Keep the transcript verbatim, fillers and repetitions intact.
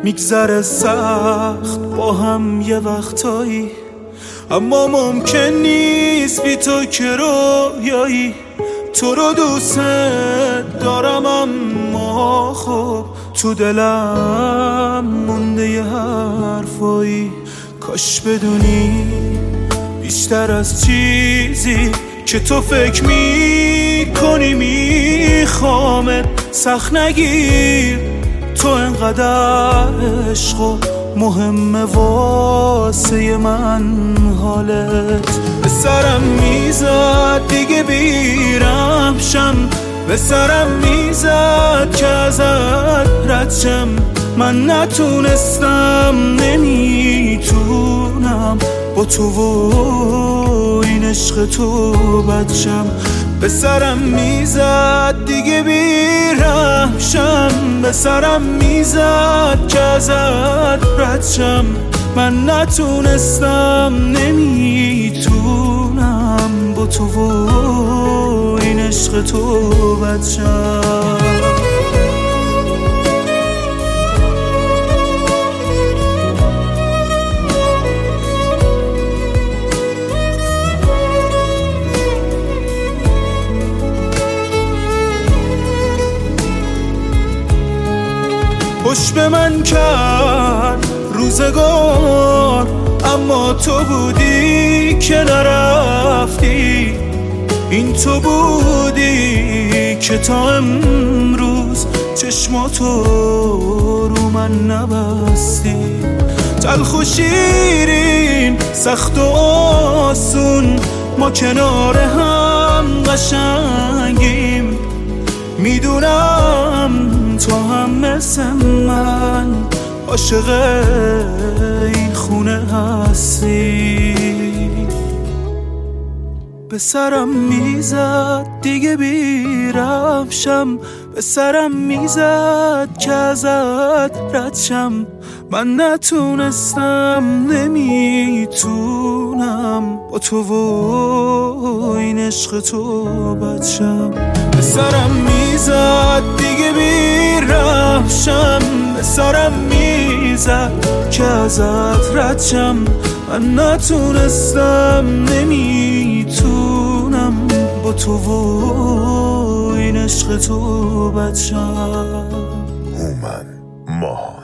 میگذره سخت با هم یه وقتایی، اما ممکن نیست بی تو که رویایی. تو رو دوست دارم اما خب تو دلم مونده یه حرفایی. کاش بدونی بیشتر از چیزی که تو فکر میکنی میخوامت. سخت نگیر تو انقدر عشق و مهمه واسه من حالت. به سرم میزد دیگه بیرم شم، به سرم میزد که ازت رد شم. من نتونستم نمیتونم با تو و این عشق تو بد شم. به سرم میزد دیگه بیرم شم، به سرم میزد که ازت رد شم. من نتونستم نمیتونم با تو و این عشق تو بد شم. خوش به من کرد روزگار، اما تو بودی که نرفتی. این تو بودی که تا امروز چشماتو رو من نبستی. تلخ و شیرین، سخت و آسون، ما کنار هم قشنگیم. میدونم تو هم مثل من عاشق این خونه هستی. به سرم میزد دیگه بیرم شم، به سرم میزد که ازت رد شم. من نتونستم نمیتونم با تو و این عشق تو بد شم. به سرم میزد دیگه بیرم شم، به سرم میزد که ازت رد شم. من نتونستم نمیتونم با تو و این عشق تو بد شم. هومن ماها